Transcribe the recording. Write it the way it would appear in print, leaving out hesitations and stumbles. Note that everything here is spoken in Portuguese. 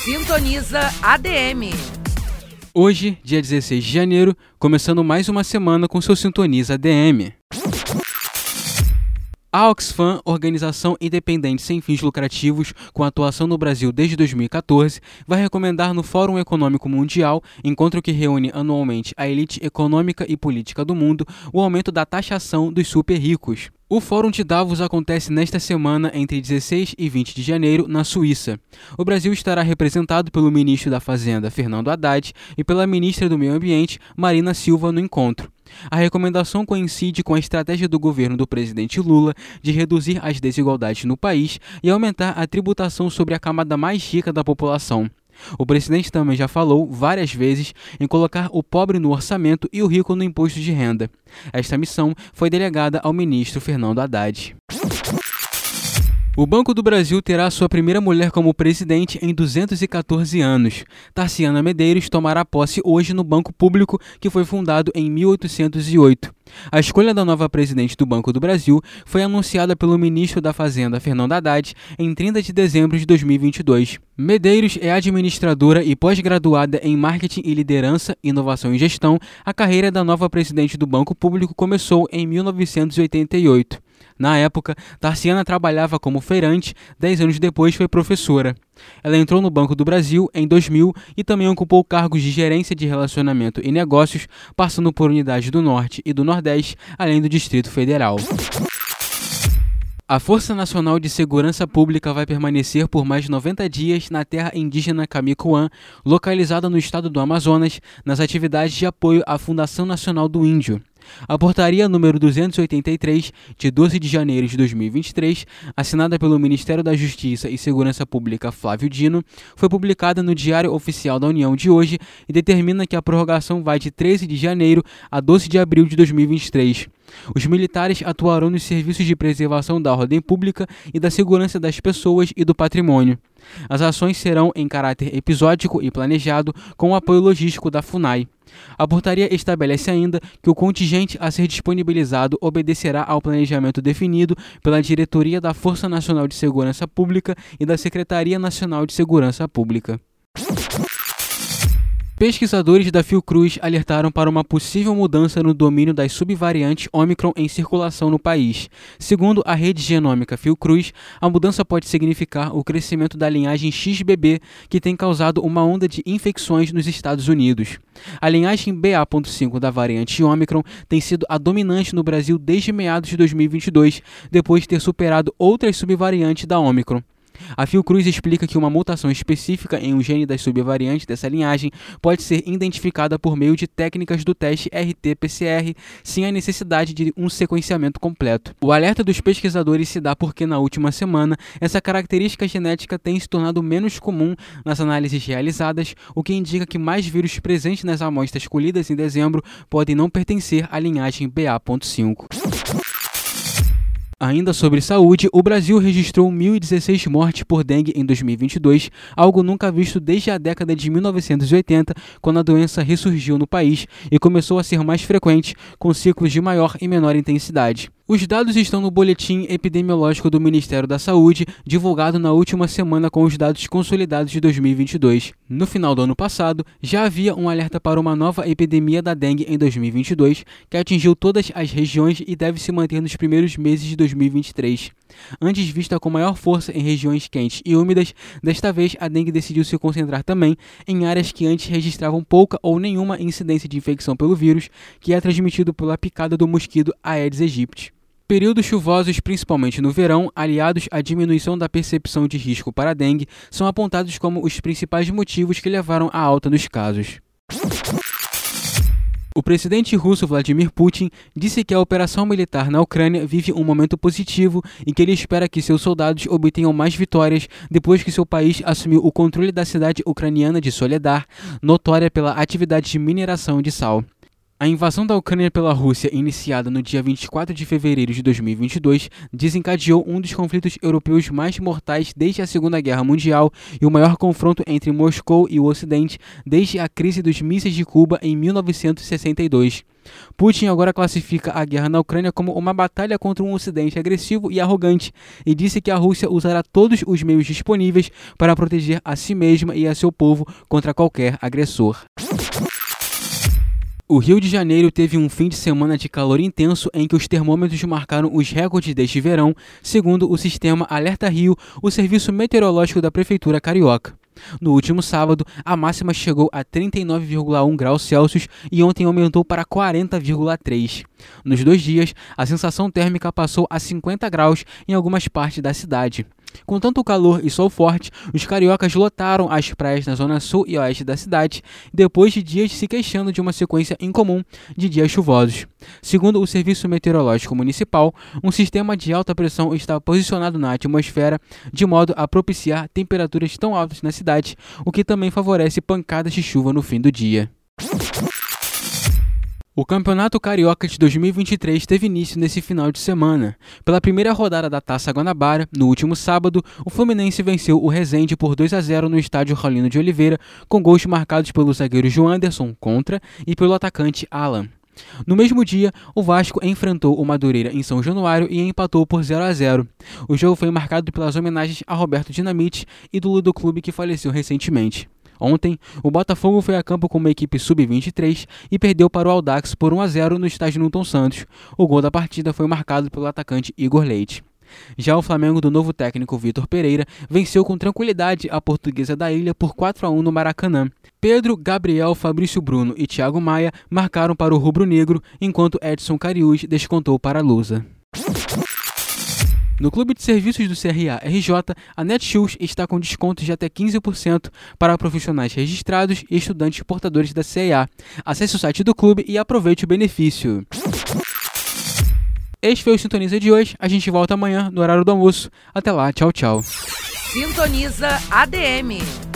Sintoniza ADM. Hoje, dia 16 de janeiro, começando mais uma semana com seu Sintoniza ADM. A Oxfam, organização independente sem fins lucrativos, com atuação no Brasil desde 2014, vai recomendar no Fórum Econômico Mundial, encontro que reúne anualmente a elite econômica e política do mundo, o aumento da taxação dos super ricos. O Fórum de Davos acontece nesta semana entre 16 e 20 de janeiro, na Suíça. O Brasil estará representado pelo ministro da Fazenda, Fernando Haddad, e pela ministra do Meio Ambiente, Marina Silva, no encontro. A recomendação coincide com a estratégia do governo do presidente Lula de reduzir as desigualdades no país e aumentar a tributação sobre a camada mais rica da população. O presidente também já falou várias vezes em colocar o pobre no orçamento e o rico no imposto de renda. Esta missão foi delegada ao ministro Fernando Haddad. O Banco do Brasil terá sua primeira mulher como presidente em 214 anos. Tarciana Medeiros tomará posse hoje no Banco Público, que foi fundado em 1808. A escolha da nova presidente do Banco do Brasil foi anunciada pelo ministro da Fazenda, Fernando Haddad, em 30 de dezembro de 2022. Medeiros é administradora e pós-graduada em Marketing e Liderança, Inovação e Gestão. A carreira da nova presidente do Banco Público começou em 1988. Na época, Tarciana trabalhava como feirante, 10 anos depois foi professora. Ela entrou no Banco do Brasil em 2000 e também ocupou cargos de gerência de relacionamento e negócios, passando por unidades do Norte e do Nordeste, além do Distrito Federal. A Força Nacional de Segurança Pública vai permanecer por mais 90 dias na terra indígena Camicuã, localizada no estado do Amazonas, nas atividades de apoio à Fundação Nacional do Índio. A portaria número 283, de 12 de janeiro de 2023, assinada pelo Ministério da Justiça e Segurança Pública Flávio Dino, foi publicada no Diário Oficial da União de hoje e determina que a prorrogação vai de 13 de janeiro a 12 de abril de 2023. Os militares atuarão nos serviços de preservação da ordem pública e da segurança das pessoas e do patrimônio. As ações serão em caráter episódico e planejado, com o apoio logístico da FUNAI. A portaria estabelece ainda que o contingente a ser disponibilizado obedecerá ao planejamento definido pela Diretoria da Força Nacional de Segurança Pública e da Secretaria Nacional de Segurança Pública. Pesquisadores da Fiocruz alertaram para uma possível mudança no domínio das subvariantes Ômicron em circulação no país. Segundo a rede genômica Fiocruz, a mudança pode significar o crescimento da linhagem XBB, que tem causado uma onda de infecções nos Estados Unidos. A linhagem BA.5 da variante Ômicron tem sido a dominante no Brasil desde meados de 2022, depois de ter superado outras subvariantes da Ômicron. A Fiocruz explica que uma mutação específica em um gene das subvariantes dessa linhagem pode ser identificada por meio de técnicas do teste RT-PCR, sem a necessidade de um sequenciamento completo. O alerta dos pesquisadores se dá porque, na última semana, essa característica genética tem se tornado menos comum nas análises realizadas, o que indica que mais vírus presentes nas amostras colhidas em dezembro podem não pertencer à linhagem BA.5. Ainda sobre saúde, o Brasil registrou 1.016 mortes por dengue em 2022, algo nunca visto desde a década de 1980, quando a doença ressurgiu no país e começou a ser mais frequente, com ciclos de maior e menor intensidade. Os dados estão no Boletim Epidemiológico do Ministério da Saúde, divulgado na última semana com os dados consolidados de 2022. No final do ano passado, já havia um alerta para uma nova epidemia da dengue em 2022, que atingiu todas as regiões e deve se manter nos primeiros meses de 2023. Antes vista com maior força em regiões quentes e úmidas, desta vez a dengue decidiu se concentrar também em áreas que antes registravam pouca ou nenhuma incidência de infecção pelo vírus, que é transmitido pela picada do mosquito Aedes aegypti. Períodos chuvosos, principalmente no verão, aliados à diminuição da percepção de risco para a dengue, são apontados como os principais motivos que levaram à alta dos casos. O presidente russo Vladimir Putin disse que a operação militar na Ucrânia vive um momento positivo e que ele espera que seus soldados obtenham mais vitórias depois que seu país assumiu o controle da cidade ucraniana de Soledar, notória pela atividade de mineração de sal. A invasão da Ucrânia pela Rússia, iniciada no dia 24 de fevereiro de 2022, desencadeou um dos conflitos europeus mais mortais desde a Segunda Guerra Mundial e o maior confronto entre Moscou e o Ocidente desde a crise dos mísseis de Cuba em 1962. Putin agora classifica a guerra na Ucrânia como uma batalha contra um Ocidente agressivo e arrogante e disse que a Rússia usará todos os meios disponíveis para proteger a si mesma e a seu povo contra qualquer agressor. O Rio de Janeiro teve um fim de semana de calor intenso em que os termômetros marcaram os recordes deste verão, segundo o sistema Alerta Rio, o serviço meteorológico da Prefeitura Carioca. No último sábado, a máxima chegou a 39,1 graus Celsius e ontem aumentou para 40,3. Nos 2 dias, a sensação térmica passou a 50 graus em algumas partes da cidade. Com tanto calor e sol forte, os cariocas lotaram as praias na zona sul e oeste da cidade, depois de dias se queixando de uma sequência incomum de dias chuvosos. Segundo o Serviço Meteorológico Municipal, um sistema de alta pressão está posicionado na atmosfera de modo a propiciar temperaturas tão altas na cidade, o que também favorece pancadas de chuva no fim do dia. O Campeonato Carioca de 2023 teve início nesse final de semana. Pela primeira rodada da Taça Guanabara, no último sábado, o Fluminense venceu o Resende por 2-0 no estádio Raulino de Oliveira, com gols marcados pelo zagueiro Joanderson contra e pelo atacante Alan. No mesmo dia, o Vasco enfrentou o Madureira em São Januário e empatou por 0-0. O jogo foi marcado pelas homenagens a Roberto Dinamite, ídolo do clube que faleceu recentemente. Ontem, o Botafogo foi a campo com uma equipe sub-23 e perdeu para o Audax por 1-0 no estádio Newton Santos. O gol da partida foi marcado pelo atacante Igor Leite. Já o Flamengo do novo técnico Vitor Pereira venceu com tranquilidade a Portuguesa da Ilha por 4-1 no Maracanã. Pedro, Gabriel, Fabrício Bruno e Thiago Maia marcaram para o rubro-negro, enquanto Edson Cariús descontou para a Lusa. No Clube de Serviços do CRA-RJ, a Netshoes está com descontos de até 15% para profissionais registrados e estudantes portadores da CEA. Acesse o site do clube e aproveite o benefício. Este foi o Sintoniza de hoje. A gente volta amanhã no horário do almoço. Até lá, tchau, tchau. Sintoniza ADM.